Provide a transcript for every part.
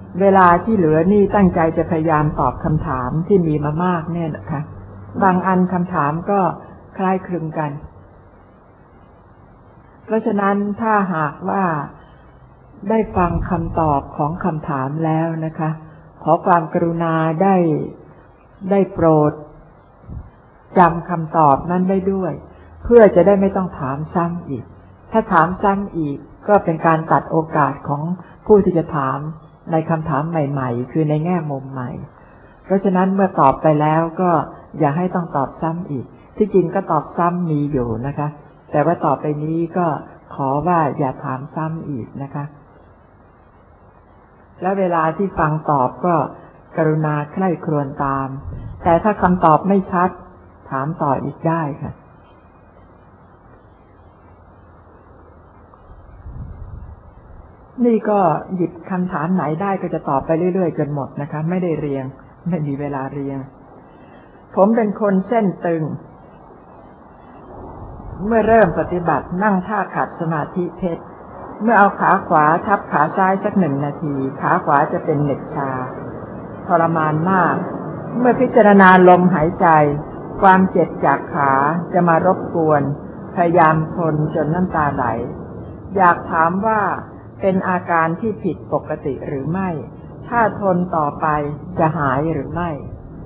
เวลาที่เหลือนี่ตั้งใจจะพยายามตอบคำถามที่มีมามากเนี่ยนะคะบางอันคำถามก็คล้ายคลึงกันเพราะฉะนั้นถ้าหากว่าได้ฟังคำตอบของคำถามแล้วนะคะขอความกรุณาได้โปรดจำคำตอบนั้นได้ด้วยเพื่อจะได้ไม่ต้องถามซ้ำอีกถ้าถามซ้ำอีกก็เป็นการตัดโอกาสของผู้ที่จะถามในคำถามใหม่ๆคือในแง่มุมใหม่เพราะฉะนั้นเมื่อตอบไปแล้วก็อย่าให้ต้องตอบซ้ำอีกที่จริงก็ตอบซ้ำมีอยู่นะคะแต่ว่าต่อไปนี้ก็ขอว่าอย่าถามซ้ำอีกนะคะและเวลาที่ฟังตอบก็กรุณาใคร่ครวญตามแต่ถ้าคำตอบไม่ชัดถามต่ออีกได้ค่ะนี่ก็หยิบคำถามไหนได้ก็จะตอบไปเรื่อยๆจนหมดนะคะไม่ได้เรียงไม่มีเวลาเรียงผมเป็นคนเส้นตึงเมื่อเริ่มปฏิบัตินั่งท่าขัดสมาธิเพชรเมื่อเอาขาขวาทับขาซ้ายสัก1 นาทีขาขวาจะเป็นเหน็บชาทรมานมากเมื่อพิจารณาลมหายใจความเจ็บจากขาจะมารบกวนพยายามทนจนน้ำตาไหลอยากถามว่าเป็นอาการที่ผิดปกติหรือไม่ถ้าทนต่อไปจะหายหรือไม่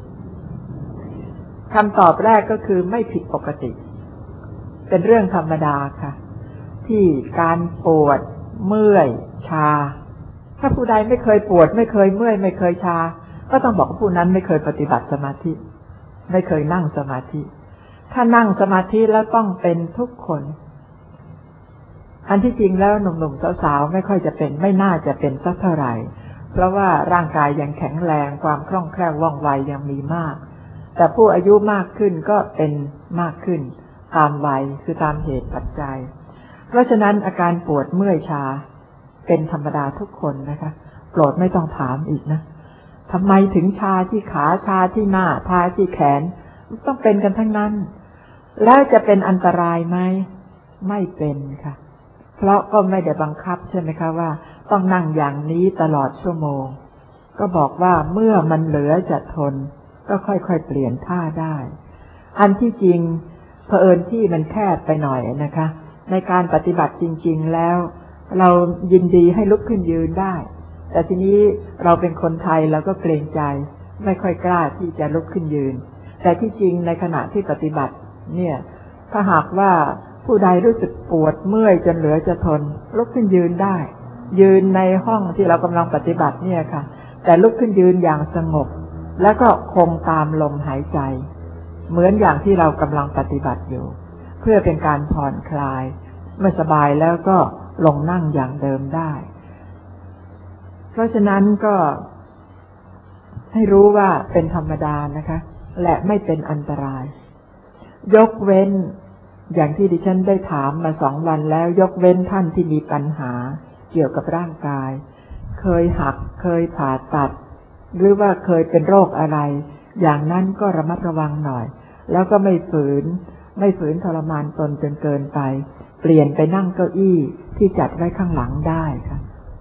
คำตอบแรกก็คือไม่ผิดปกติเป็นเรื่องธรรมดาค่ะที่การปวดเมื่อยชาถ้าผู้ใดไม่เคยปวดไม่เคยเมื่อยไม่เคยชาก็ต้องบอกว่าผู้นั้นไม่เคยปฏิบัติสมาธิไม่เคยนั่งสมาธิถ้านั่งสมาธิแล้วต้องเป็นทุกคนอันที่จริงแล้วหนุ่มๆสาวๆไม่ค่อยจะเป็นไม่น่าจะเป็นสักเท่าไหร่เพราะว่าร่างกายยังแข็งแรงความคล่องแคล่วว่องไวยังมีมากแต่ผู้อายุมากขึ้นก็เป็นมากขึ้นตามวัยคือตามเหตุปัจจัยเพราะฉะนั้นอาการปวดเมื่อยชาเป็นธรรมดาทุกคนนะคะโปรดไม่ต้องถามอีกนะทำไมถึงชาที่ขาชาที่หน้าชาที่แขนต้องเป็นกันทั้งนั้นแล้วจะเป็นอันตรายไหมไม่เป็นค่ะเพราะก็ไม่ได้บังคับใช่ไหมคะว่าต้องนั่งอย่างนี้ตลอดชั่วโมงก็บอกว่าเมื่อมันเหลือจะทนก็ค่อยๆเปลี่ยนท่าได้อันที่จริงเผอิญที่มันแคบไปหน่อยนะคะในการปฏิบัติจริงๆแล้วเรายินดีให้ลุกขึ้นยืนได้แต่ทีนี้เราเป็นคนไทยเราก็เกรงใจไม่ค่อยกล้าที่จะลุกขึ้นยืนแต่ที่จริงในขณะที่ปฏิบัติเนี่ยถ้าหากว่าผู้ใดรู้สึกปวดเมื่อยจนเหลือจะทนลุกขึ้นยืนได้ยืนในห้องที่เรากำลังปฏิบัติเนี่ยค่ะแต่ลุกขึ้นยืนอย่างสงบแล้วก็คงตามลมหายใจเหมือนอย่างที่เรากำลังปฏิบัติอยู่เพื่อเป็นการผ่อนคลายเมื่อสบายแล้วก็ลงนั่งอย่างเดิมได้เพราะฉะนั้นก็ให้รู้ว่าเป็นธรรมดานะคะและไม่เป็นอันตรายยกเว้นอย่างที่ดิฉันได้ถามมา2 วันแล้วยกเว้นท่านที่มีปัญหาเกี่ยวกับร่างกายเคยหักเคยผ่าตัดหรือว่าเคยเป็นโรคอะไรอย่างนั้นก็ระมัดระวังหน่อยแล้วก็ไม่ฝืนทรมานตนจนเกินไปเปลี่ยนไปนั่งเก้าอี้ที่จัดไว้ข้างหลังได้ค่ะ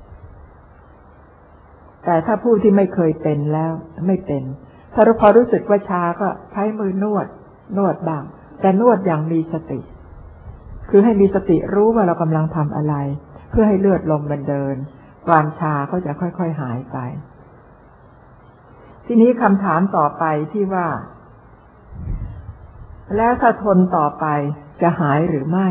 แต่ถ้าผู้ที่ไม่เคยเป็นแล้วไม่เป็นถ้าพอรู้สึกว่าชาก็ใช้มือนวดบ้างแต่นวดอย่างมีสติคือให้มีสติรู้ว่าเรากำลังทำอะไรเพื่อให้เลือดลมมันเดินความชาก็จะค่อยๆหายไปทีนี้คำถามต่อไปที่ว่าแล้วถ้าทนต่อไปจะหายหรือไม่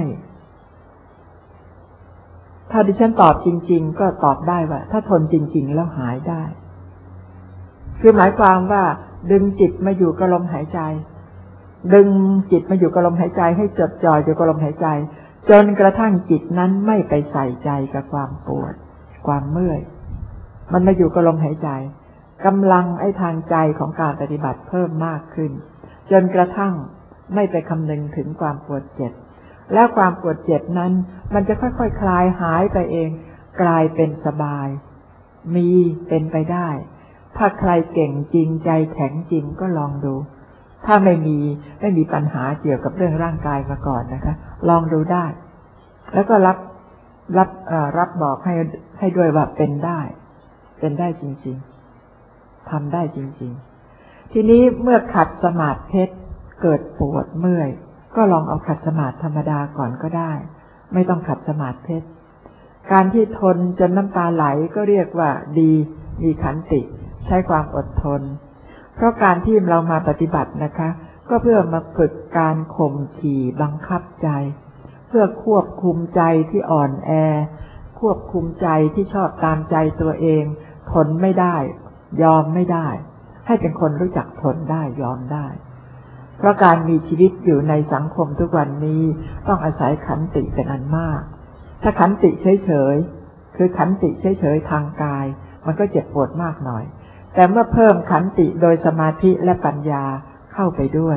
ถ้าดิฉันตอบจริงๆก็ตอบได้ว่าถ้าทนจริงๆแล้วหายได้คือหมายความว่าดึงจิตมาอยู่กับลมหายใจดึงจิตมาอยู่กับลมหายใจให้จดจ่ออยู่กับลมหายใจจนกระทั่งจิตนั้นไม่ไปใส่ใจกับความปวดความเมื่อยมันมาอยู่กับลมหายใจกำลังทางใจของการปฏิบัติเพิ่มมากขึ้นจนกระทั่งไม่ไปคำนึงถึงความปวดเจ็บแล้วความปวดเจ็บนั้นมันจะค่อยๆคลายหายไปเองกลายเป็นสบายมีเป็นไปได้ถ้าใครเก่งจริงใจแข็งจริงก็ลองดูถ้าไม่มีปัญหาเกี่ยวกับเรื่องร่างกายมาก่อนนะคะลองดูได้แล้วก็รับบอกให้ด้วยว่าเป็นได้เป็นได้จริงๆทำได้จริงๆทีนี้เมื่อขัดสมาธิเพชรเกิดปวดเมื่อยก็ลองเอาขัดสมาธิธรรมดาก่อนก็ได้ไม่ต้องขัดสมาธิเพชรการที่ทนจนน้ำตาไหลก็เรียกว่าดีมีขันติใช้ความอดทนเพราะการที่เรามาปฏิบัตินะคะก็เพื่อมาฝึกการข่มขี่บังคับใจเพื่อควบคุมใจที่อ่อนแอควบคุมใจที่ชอบตามใจตัวเองทนไม่ได้ยอมไม่ได้ให้เป็นคนรู้จักทนได้ยอมได้เพราะการมีชีวิตอยู่ในสังคมทุกวันนี้ต้องอาศัยขันติเป็นอันมากถ้าขันติเฉยๆคือขันติเฉยๆทางกายมันก็เจ็บปวดมากหน่อยแต่เมื่อเพิ่มขันติโดยสมาธิและปัญญาเข้าไปด้วย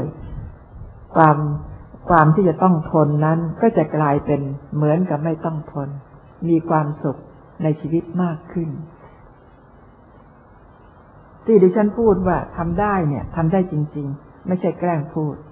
ความที่จะต้องทนนั้นก็จะกลายเป็นเหมือนกับไม่ต้องทนมีความสุขในชีวิตมากขึ้นที่ดิฉันพูดว่าทำได้เนี่ยทำได้จริงๆไม่ใช่แกล้งพูด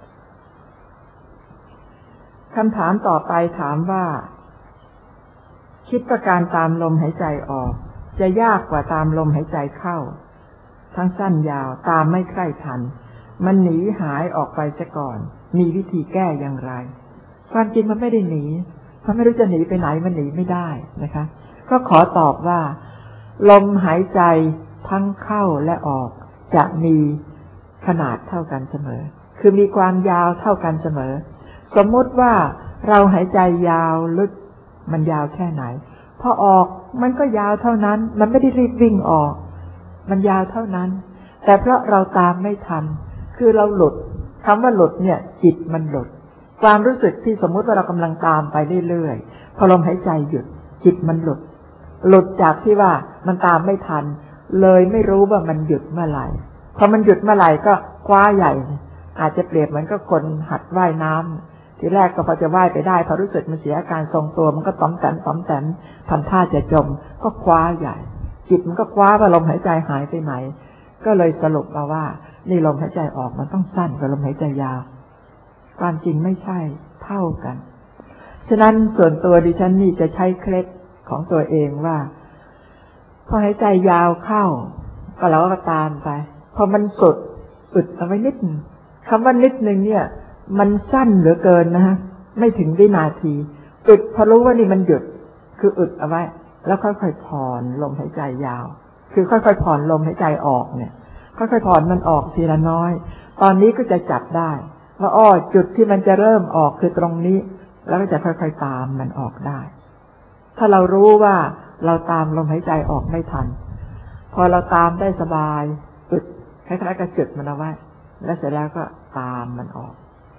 คำถามต่อไปถามว่าคิดว่าการตามลมหายใจออกจะยากกว่าตามลมหายใจเข้าทั้งสั้นยาวตามไม่ใคร่ทันมันหนีหายออกไปซะก่อนมีวิธีแก้อย่างไรความจริงมันไม่ได้หนีมันไม่รู้จะหนีไปไหนมันหนีไม่ได้นะคะก็ขอตอบว่าลมหายใจทั้งเข้าและออกจะมีขนาดเท่ากันเสมอคือมีความยาวเท่ากันเสมอสมมุติว่าเราหายใจยาวลึกมันยาวแค่ไหนพอออกมันก็ยาวเท่านั้นมันไม่ได้รีบวิ่งออกมันยาวเท่านั้นแต่เพราะเราตามไม่ทันคือเราหลุดคำว่าหลุดเนี่ยจิตมันหลุดความรู้สึกที่สมมุติว่าเรากำลังตามไปเรื่อยๆพอลมหายใจหยุดจิตมันหลุดจากที่ว่ามันตามไม่ทันเลยไม่รู้ว่ามันหยุดเมื่อไหร่พอมันหยุดเมื่อไหร่ก็คว้าใหญ่อาจจะเปรียบเหมือนกับคนหัดว่ายน้ำทีแรกก็พอจะว่ายไปได้พอรู้สึกมันเสียอาการทรงตัวมันก็ต้อมแต้มทำท่าจะจมก็คว้าใหญ่จิตมันก็คว้าว่าลมหายใจหายไปไหนก็เลยสรุปมาว่านี่ลมหายใจออกมันต้องสั้นกว่าลมหายใจยาวความจริงไม่ใช่เท่ากันฉะนั้นส่วนตัวดิฉันนี่จะใช้เคล็ดของตัวเองว่าพอหายใจยาวเข้าก็เราก็ตามไปพอมันสุดอึดเอาไว้นิดนึงคำว่านิดนึงเนี่ยมันสั้นเหลือเกินนะฮะไม่ถึงวินาทีอึดพอรู้ว่านี่มันหยุดคืออึดเอาไว้แล้วค่อยๆผ่อนลมหายใจยาวคือค่อยๆผ่อนลมหายใจออกเนี่ยค่อยๆผ่อนมันออกทีละน้อยตอนนี้ก็จะจับได้ว่าจุดที่มันจะเริ่มออกคือตรงนี้แล้วก็จะค่อยๆตามมันออกได้ถ้าเรารู้ว่าเราตามลมหายใจออกไม่ทันพอเราตามได้สบายอึดคล้ายๆกับจุดมันเอาไว้แล้วเสร็จแล้วก็ตามมันออก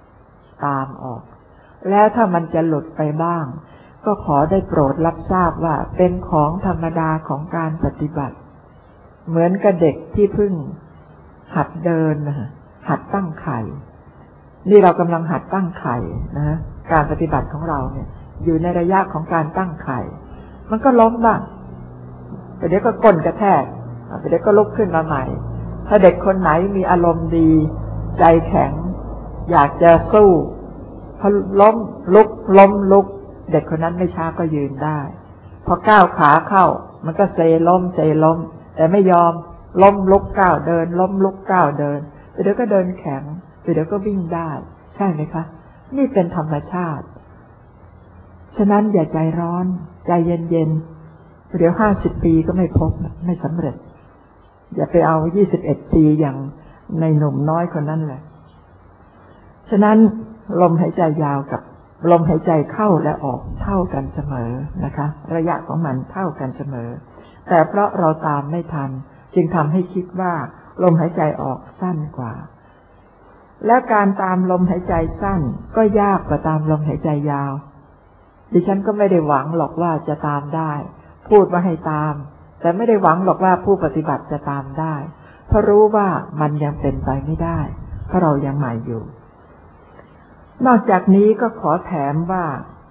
แล้วถ้ามันจะหลุดไปบ้างก็ขอได้โปรดรับทราบว่าเป็นของธรรมดาของการปฏิบัติเหมือนกับเด็กที่เพิ่งหัดเดินหัดตั้งไข่นี่เรากำลังหัดตั้งไข่นะการปฏิบัติของเราเนี่ยอยู่ในระยะของการตั้งไข่มันก็ล้มบ้างแต่เดี๋ยวก็ก้นกระแทกแต่เดี๋ยวก็ลุกขึ้นมาใหม่ถ้าเด็กคนไหนมีอารมณ์ดีใจแข็งอยากจะสู้พอล้มลุกเด็กคนนั้นไม่ช้าก็ยืนได้พอก้าวขาเข้ามันก็เซล้มแต่ไม่ยอมล้มลุกก้าวเดินล้มลุกก้าวเดินเดี๋ยวก็เดินแข็งเดี๋ยวก็วิ่งได้ใช่ไหมคะนี่เป็นธรรมชาติฉะนั้นอย่าใจร้อนใจเย็นเดี๋ยว50 ปีก็ไม่พบไม่สำเร็จอย่าไปเอา21 ปีอย่างในหนุ่มน้อยคนนั้นเลยฉะนั้นลมหายใจยาวกับลมหายใจเข้าและออกเท่ากันเสมอนะคะระยะของมันเท่ากันเสมอแต่เพราะเราตามไม่ทันจึงทำให้คิดว่าลมหายใจออกสั้นกว่าและการตามลมหายใจสั้นก็ยากกว่าตามลมหายใจยาวดิฉันก็ไม่ได้หวังหรอกว่าจะตามได้พูดว่าให้ตามแต่ไม่ได้หวังหรอกว่าผู้ปฏิบัติจะตามได้เพราะรู้ว่ามันยังเป็นไปไม่ได้เพราะเรายังใหม่อยู่นอกจากนี้ก็ขอแถมว่า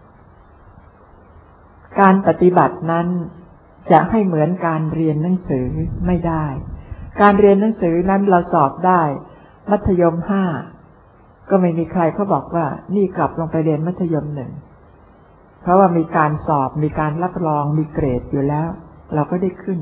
การปฏิบัตินั้นจะให้เหมือนการเรียนหนังสือไม่ได้การเรียนหนังสือนั้นเราสอบได้มัธยม5ก็ไม่มีใครเขาบอกว่านี่กลับลงไปเรียนมัธยม1เพราะว่ามีการสอบมีการรับรองมีเกรดอยู่แล้วเราก็ได้ขึ้น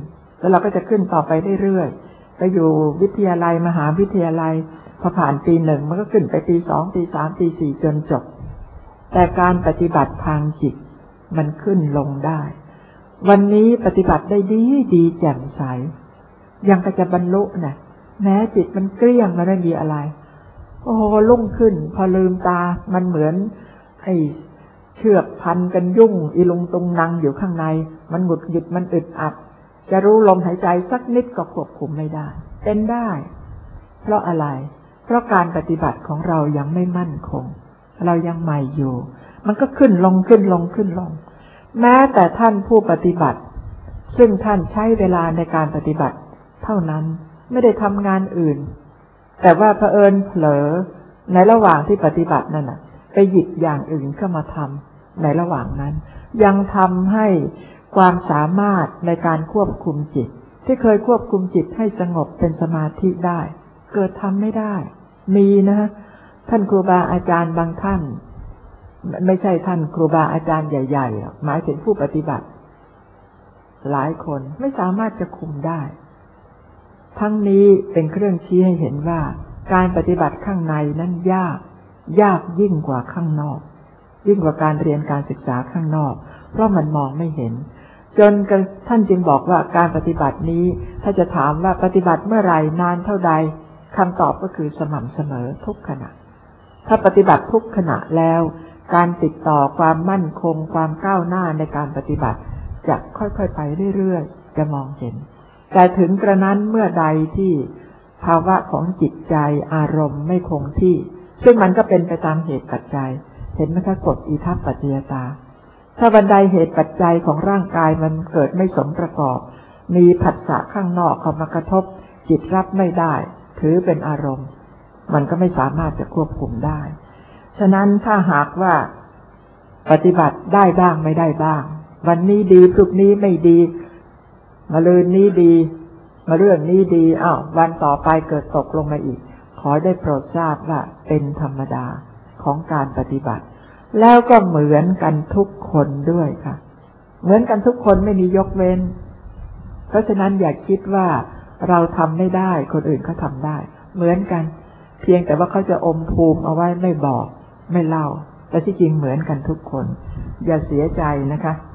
แล้วเราก็จะขึ้นต่อไปเรื่อยๆไปอยู่วิทยาลัยมหาวิทยาลัยพอผ่านปี 1มันก็ขึ้นไปปี 2ปี 3ปี4จนจบแต่การปฏิบัติทางจิตมันขึ้นลงได้วันนี้ปฏิบัติได้ดีแจ่มใสยังก็จะบรรลุนะแม้จิตมันเกลี้ยงมันไม่มีอะไรโอ้โหลุ่งขึ้นพอลืมตามันเหมือนไอ้เชือกพันกันยุ่งอีลุงตุงนังอยู่ข้างในมันหงุดหงิดมันอึดอัดจะรู้ลมหายใจสักนิดก็ควบคุมไม่ได้เป็นได้เพราะอะไรเพราะการปฏิบัติของเรายังไม่มั่นคงเรายังใหม่อยู่มันก็ขึ้นลงขึ้นลงขึ้นลงแม้แต่ท่านผู้ปฏิบัติซึ่งท่านใช้เวลาในการปฏิบัติเท่านั้นไม่ได้ทำงานอื่นแต่ว่าเผอิญเผลอในระหว่างที่ปฏิบัตินั่นน่ะไปหยิบอย่างอื่นเข้ามาทำในระหว่างนั้นยังทำให้ความสามารถในการควบคุมจิตที่เคยควบคุมจิตให้สงบเป็นสมาธิได้เกิดทำไม่ได้มีนะท่านครูบาอาจารย์บางท่านไม่ใช่ท่านครูบาอาจารย์ใหญ่ๆหมายถึงผู้ปฏิบัติหลายคนไม่สามารถจะคุมได้ทั้งนี้เป็นเครื่องชี้ให้เห็นว่าการปฏิบัติข้างในนั้นยากยิ่งกว่าข้างนอกยิ่งกว่าการเรียนการศึกษาข้างนอกเพราะมันมองไม่เห็นจนท่านจึงบอกว่าการปฏิบัตินี้ถ้าจะถามว่าปฏิบัติเมื่อไหร่นานเท่าใดคำตอบก็คือสม่ำเสมอทุกขณะถ้าปฏิบัติทุกขณะแล้วการติดต่อความมั่นคงความก้าวหน้าในการปฏิบัติจะค่อยๆไปเรื่อยๆจะมองเห็นแต่ถึงกระนั้นเมื่อใดที่ภาวะของจิตใจอารมณ์ไม่คงที่ซึ่งมันก็เป็นไปตามเหตุปัจจัยเห็นไหมคะกฎอิทัปปัจจยตาถ้าบันไดเหตุปัจจัยของร่างกายมันเกิดไม่สมประกอบมีผัสสะข้างนอกเข้ามากระทบจิตรับไม่ได้ถือเป็นอารมณ์มันก็ไม่สามารถจะควบคุมได้ฉะนั้นถ้าหากว่าปฏิบัติได้บ้างไม่ได้บ้างวันนี้ดีพรุ่งนี้ไม่ดีมะรืนนี้ดีมาเรื่องนี้ดีวันต่อไปเกิดตกลงมาอีกขอได้โปรดทราบว่าเป็นธรรมดาของการปฏิบัติแล้วก็เหมือนกันทุกคนด้วยค่ะเหมือนกันทุกคนไม่มียกเว้นเพราะฉะนั้นอย่าคิดว่าเราทำไม่ได้คนอื่นเขาทำได้เหมือนกันเพียงแต่ว่าเขาจะอมภูมิเอาไว้ไม่บอกไม่เล่าแต่ที่จริงเหมือนกันทุกคนอย่าเสียใจนะคะ